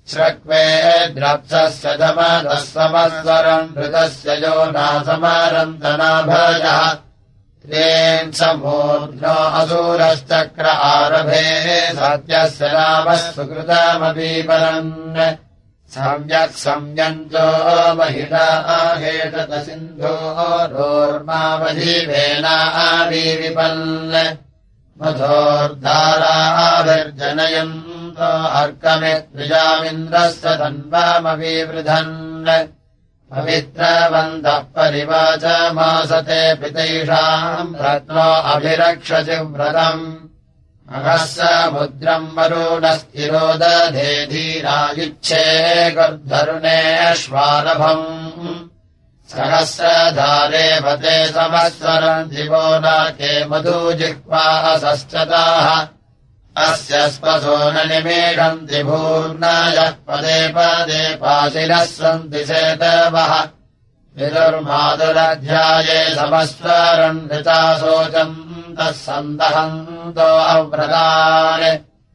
श्रक्वे द्रप्सस्य दमदः समस्वरम् ऋतस्य यो नासमारन्तनाभयः त्रेन् समूर्ध्नो असूरश्चक्र आरभे सत्यस्य रामः सुकृतमपीपरन् सम्यक् संयन्तो महिला हेतत सिन्धोरोर्मावधीवेनाविपन् मधोर्धाराभिर्जनयन्तो अर्कमित्रिजामिन्द्रस्य तन्वामविवृधन् पवित्रवन्तः परिवाचमासते पितैषाम् रत्नो अभिरक्षसि व्रतम् अहः समुद्रम् वरुणस्थिरो दधे धीरायुच्छे गर्धरुणेष्वारभम् सहस्रधारे पते समस्वरम् दिवो नाके मधुजिह्वासश्चताः अस्य स्पशो न निमेषन्ति भूर्नायः पदे पदे पाशिनः सन्ति सेतवः विदुर्मातुरध्याये समस्वरम् ऋताशोचन्तः सन्दहन्तो अव्रतान्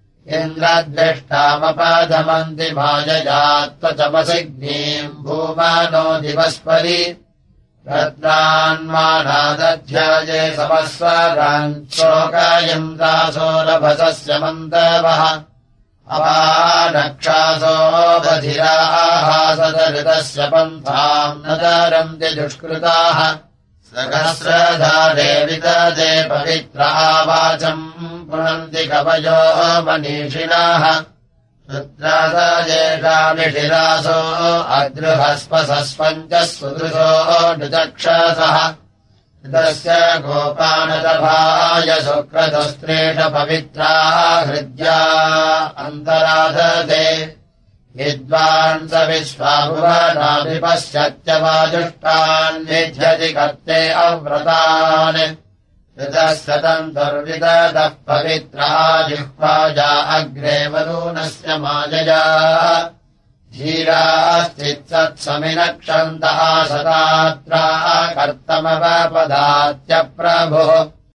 इन्द्रद्वेष्टामपधमन्ति माययात्वचमसिग्नीम् भूमानो दिवस्परि रत्नान्मानादध्याये समस्वरान् शोकायम् दासो रभसस्य मन्दवः अपानक्षासो बधिराहासदऋतस्य पन्थाम् न तरन्ति दुष्कृताः सहस्रधारे विदधे पवित्रा वाचम् पुनन्ति कवयो मनीषिणाः रुद्रासजेषामिषिरासो अद्रुहस्पसस्पञ्चः सुदृशो नृचक्षसः ऋतस्य गोपानतभाय शुक्रतस्त्रेष पवित्रा हृद्या अन्तराधते विद्वान् स विश्वाभुवनाभिपश्यत्यवाजुष्टान् विध्यति कर्ते अव्रतान् ऋतस्य तन्तुर्विदधः पवित्रा जिह्वाजा अग्रे वरुणस्य मायया धीराश्चित्सत्समिनक्षन्तः सदात्रा कर्तमवपदात्यप्रभुः